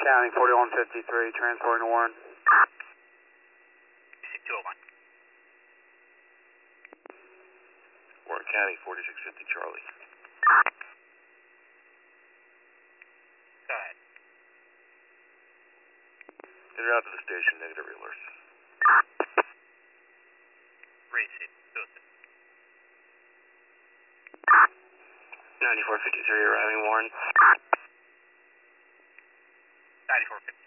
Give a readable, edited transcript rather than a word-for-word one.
County 4153, transporting to Warren. PC 201. Warren County 4650 Charlie. Go ahead. In route to the station, negative alerts. Receive. Suicide. 9453 arriving Warren. 9450.